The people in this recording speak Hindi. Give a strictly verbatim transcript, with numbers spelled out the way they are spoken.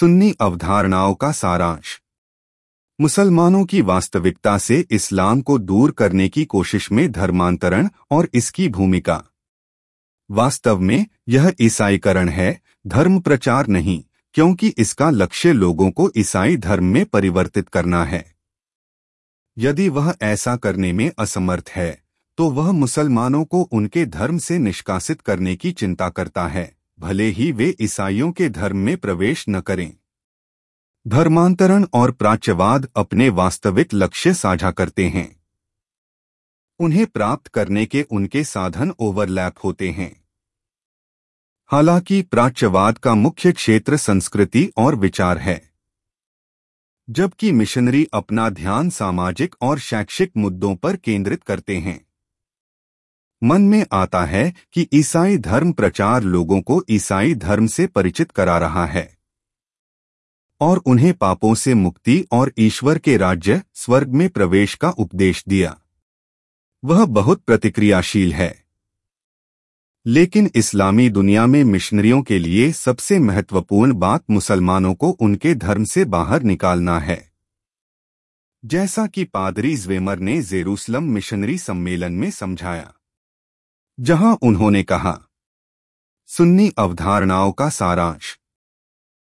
सुन्नी अवधारणाओं का सारांश। मुसलमानों की वास्तविकता से इस्लाम को दूर करने की कोशिश में धर्मांतरण और इसकी भूमिका। वास्तव में यह ईसाईकरण है, धर्म प्रचार नहीं, क्योंकि इसका लक्ष्य लोगों को ईसाई धर्म में परिवर्तित करना है। यदि वह ऐसा करने में असमर्थ है तो वह मुसलमानों को उनके धर्म से निष्कासित करने की चिंता करता है, भले ही वे ईसाइयों के धर्म में प्रवेश न करें। धर्मांतरण और प्राच्यवाद अपने वास्तविक लक्ष्य साझा करते हैं। उन्हें प्राप्त करने के उनके साधन ओवरलैप होते हैं। हालांकि प्राच्यवाद का मुख्य क्षेत्र संस्कृति और विचार है, जबकि मिशनरी अपना ध्यान सामाजिक और शैक्षिक मुद्दों पर केंद्रित करते हैं। मन में आता है कि ईसाई धर्म प्रचार लोगों को ईसाई धर्म से परिचित करा रहा है और उन्हें पापों से मुक्ति और ईश्वर के राज्य स्वर्ग में प्रवेश का उपदेश दिया। वह बहुत प्रतिक्रियाशील है। लेकिन इस्लामी दुनिया में मिशनरियों के लिए सबसे महत्वपूर्ण बात मुसलमानों को उनके धर्म से बाहर निकालना है। जैसा कि पादरी ज़्वेमर ने जेरूसलम मिशनरी सम्मेलन में समझाया, जहां उन्होंने कहा, सुन्नी अवधारणाओं का सारांश।